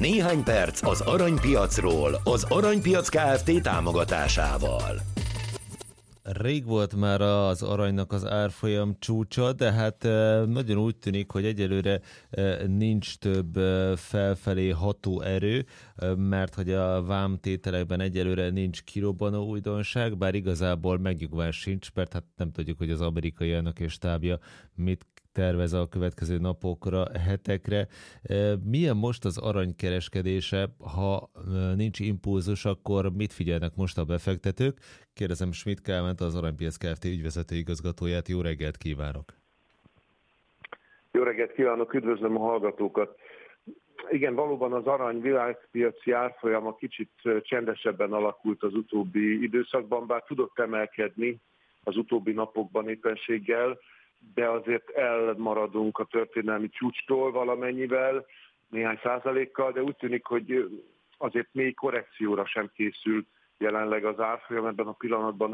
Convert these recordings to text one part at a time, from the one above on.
Néhány perc az aranypiacról, az Aranypiac Kft. Támogatásával. Rég volt már az aranynak az árfolyam csúcsa, de hát nagyon úgy tűnik, hogy egyelőre nincs több felfelé ható erő, mert hogy a vámtételekben egyelőre nincs kirobbanó újdonság, bár igazából megnyugvás sincs, mert hát nem tudjuk, hogy az amerikai elnök és stábja mit tervez a következő napokra, hetekre. Milyen most az aranykereskedése? Ha nincs impulzus, akkor mit figyelnek most a befektetők? Kérdezem Schmidt Kálmánt, az Aranypiac Kft. Ügyvezető igazgatóját. Jó reggelt kívánok! Jó reggelt kívánok, üdvözlöm a hallgatókat! Igen, valóban az arany világpiaci árfolyama kicsit csendesebben alakult az utóbbi időszakban, bár tudott emelkedni az utóbbi napokban éppenséggel, de azért elmaradunk a történelmi csúcstól valamennyivel, néhány százalékkal, de úgy tűnik, hogy azért mély korrekcióra sem készül jelenleg az árfolyam. Ebben a pillanatban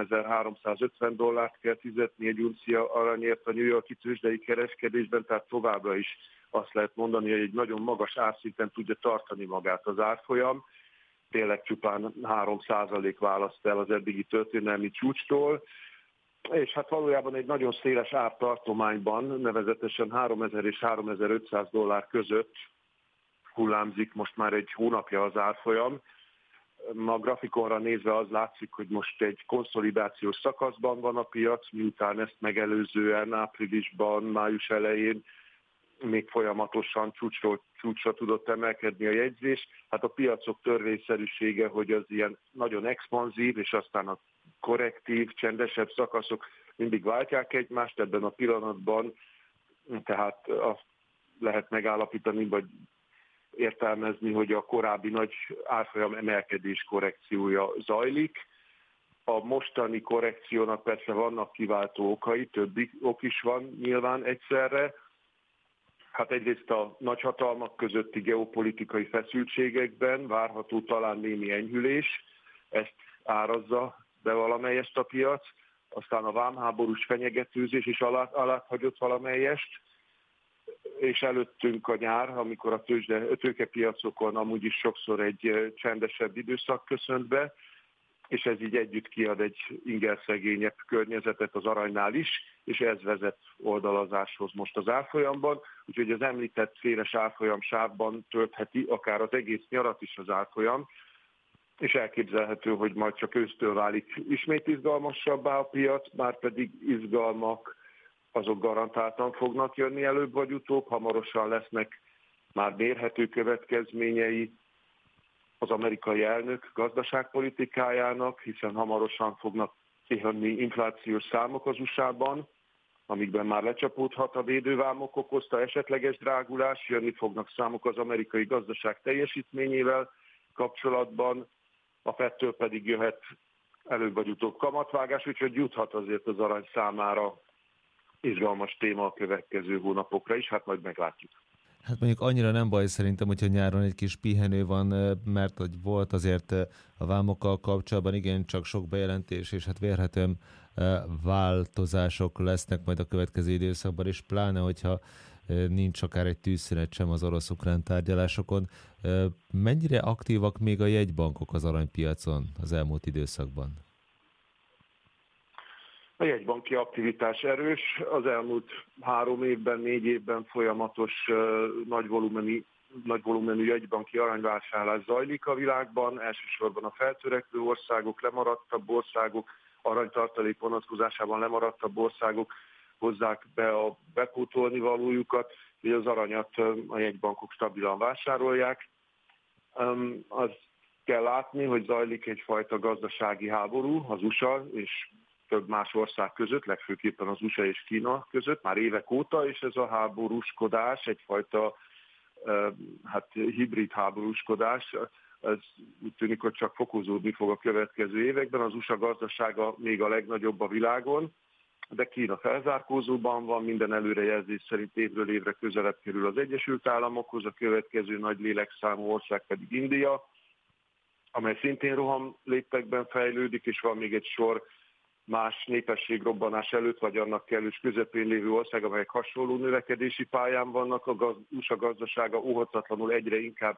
$3,350 kell fizetni egy uncia aranyért a New York-i tőzsdei kereskedésben, tehát továbbra is azt lehet mondani, hogy egy nagyon magas árszinten tudja tartani magát az árfolyam. Tényleg csupán 3% választ el az eddigi történelmi csúcstól. És hát valójában egy nagyon széles ártartományban, nevezetesen $3,000 és $3,500 között hullámzik most már egy hónapja az árfolyam. A grafikonra nézve az látszik, hogy most egy konszolidációs szakaszban van a piac, miután ezt megelőzően áprilisban, május elején még folyamatosan csúcsra tudott emelkedni a jegyzés. Hát a piacok törvényszerűsége, hogy az ilyen nagyon expanzív, és aztán a korrektív, csendesebb szakaszok mindig váltják egymást ebben a pillanatban, tehát azt lehet megállapítani, vagy értelmezni, hogy a korábbi nagy árfolyam emelkedés korrekciója zajlik. A mostani korrekciónak persze vannak kiváltó okai, több ok is van nyilván egyszerre. Hát egyrészt a nagyhatalmak közötti geopolitikai feszültségekben várható talán némi enyhülés, ezt árazza be valamelyest a piac, aztán a vámháborús fenyegetőzés is alá hagyott valamelyest, és előttünk a nyár, amikor a tőkepiacokon amúgy is sokszor egy csendesebb időszak köszönt be, és ez így együtt kiad egy ingerszegényebb környezetet az aranynál is, és ez vezet oldalazáshoz most az árfolyamban, úgyhogy az említett széles árfolyam sávban töltheti akár az egész nyarat is az árfolyam, és elképzelhető, hogy majd csak ősztől válik ismét izgalmasabbá a piac, már pedig izgalmak azok garantáltan fognak jönni előbb vagy utóbb, hamarosan lesznek már mérhető következményei az amerikai elnök gazdaságpolitikájának, hiszen hamarosan fognak kijönni inflációs számok az USA-ban, amikben már lecsapódhat a védővámok okozta esetleges drágulás, jönni fognak számok az amerikai gazdaság teljesítményével kapcsolatban, a Fedtől pedig jöhet előbb vagy utóbb kamatvágás, úgyhogy juthat azért az arany számára izgalmas téma a következő hónapokra is, hát majd meglátjuk. Hát mondjuk annyira nem baj szerintem, hogyha nyáron egy kis pihenő van, mert hogy volt azért a vámokkal kapcsolatban igencsak sok bejelentés, és hát vélhetően változások lesznek majd a következő időszakban, és pláne, hogyha nincs akár egy tűzszünet sem az orosz-ukrán tárgyalásokon. Mennyire aktívak még a jegybankok az aranypiacon az elmúlt időszakban? A jegybanki aktivitás erős, az elmúlt 3 évben, 4 évben folyamatos nagy volumenű jegybanki aranyvásárlás zajlik a világban, elsősorban a feltörekvő országok, lemaradtabb országok, aranytartalék vonatkozásában lemaradtabb országok hozzák be a bepótolni valójukat, hogy az aranyat a jegybankok stabilan vásárolják. Azt kell látni, hogy zajlik egyfajta gazdasági háború az USA és több más ország között, legfőképpen az USA és Kína között, már évek óta, és ez a háborúskodás, egyfajta hibrid háborúskodás, ez úgy tűnik, hogy csak fokozódni fog a következő években. Az USA gazdasága még a legnagyobb a világon, de Kína felzárkózóban van, minden előrejelzés szerint évről évre közelebb kerül az Egyesült Államokhoz, a következő nagy lélekszámú ország pedig India, amely szintén rohamléptekben fejlődik, és van még egy sor más népességrobbanás előtt, vagy annak kellős közepén lévő ország, amelyek hasonló növekedési pályán vannak. A USA gazdasága óhatatlanul egyre inkább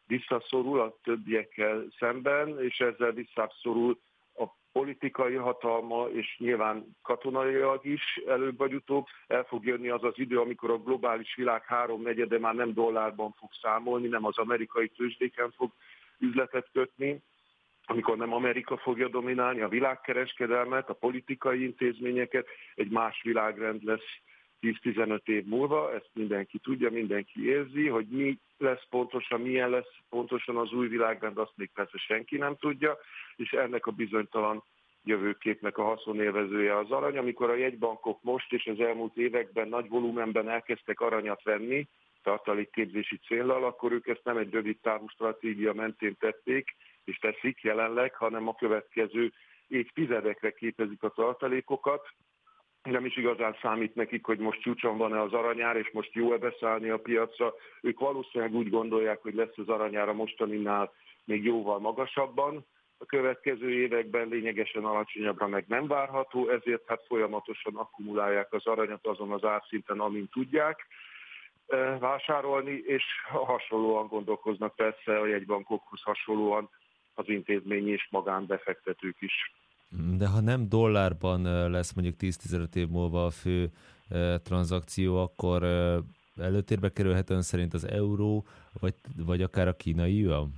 visszaszorul a többiekkel szemben, és ezzel visszaszorul a politikai hatalma, és nyilván katonailag is előbb vagy utóbb. El fog jönni az az idő, amikor a globális világ 3/4 már nem dollárban fog számolni, nem az amerikai tőzsdéken fog üzletet kötni, amikor nem Amerika fogja dominálni a világkereskedelmet, a politikai intézményeket, egy más világrend lesz 10-15 év múlva, ezt mindenki tudja, mindenki érzi, hogy mi lesz pontosan, milyen lesz pontosan az új világrend, azt még persze senki nem tudja, és ennek a bizonytalan jövőképnek a haszonélvezője az arany. Amikor a jegybankok most és az elmúlt években nagy volumenben elkezdtek aranyat venni, tartalékképzési céllal, akkor ők ezt nem egy rövid távú stratégia mentén tették, és teszik jelenleg, hanem a következő évtizedekre képezik a tartalékokat. Nem is igazán számít nekik, hogy most csúcson van-e az aranyár, és most jó-e beszállni a piacra. Ők valószínűleg úgy gondolják, hogy lesz az aranyár a mostaninál még jóval magasabban. A következő években lényegesen alacsonyabbra meg nem várható, ezért hát folyamatosan akkumulálják az aranyat azon az árszinten, amin tudják vásárolni, és hasonlóan gondolkoznak persze a jegybankokhoz hasonlóan az intézményi és magánbefektetők is. De ha nem dollárban lesz mondjuk 10-15 év múlva a fő tranzakció, akkor előtérbe kerülhet ön szerint az euró, vagy akár a kínai yuan?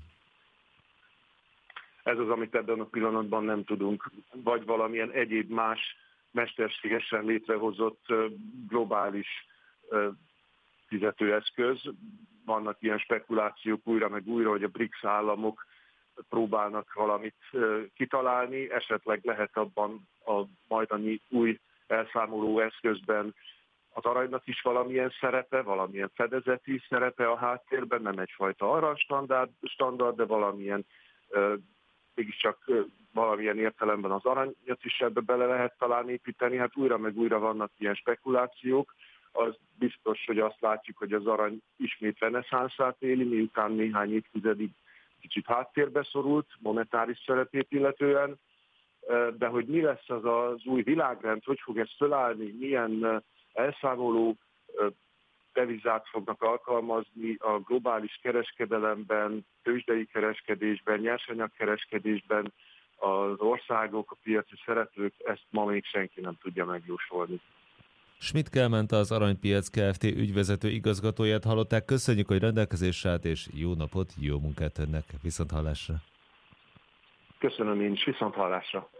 Ez az, amit ebben a pillanatban nem tudunk, vagy valamilyen egyéb más mesterségesen létrehozott globális fizetőeszköz. Vannak ilyen spekulációk újra meg újra, hogy a BRICS államok próbálnak valamit kitalálni, esetleg lehet abban a majdani új elszámoló eszközben az aranynak is valamilyen szerepe, valamilyen fedezeti szerepe a háttérben, nem egyfajta aranystandard, de valamilyen, mégiscsak valamilyen értelemben az aranyat is ebbe bele lehet talán építeni. Hát újra meg újra vannak ilyen spekulációk. Az biztos, hogy azt látjuk, hogy az arany ismét reneszánszát éli, miután néhány évtizedig kicsit háttérbe szorult, monetáris szerepét illetően, de hogy mi lesz az új világrend, hogy fog ez fölállni, milyen elszámoló devizát fognak alkalmazni a globális kereskedelemben, tőzsdei kereskedésben, nyersanyagkereskedésben az országok, a piaci szereplők, ezt ma még senki nem tudja megjósolni. Schmidt Kálmánt, az Aranypiac Kft. Ügyvezető igazgatóját hallották. Köszönjük, hogy rendelkezésre állt, és jó napot, jó munkát önnek. Viszonthallásra. Köszönöm én is, viszonthallásra.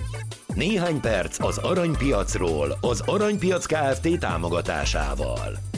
Néhány perc az aranypiacról, az Aranypiac Kft. Támogatásával.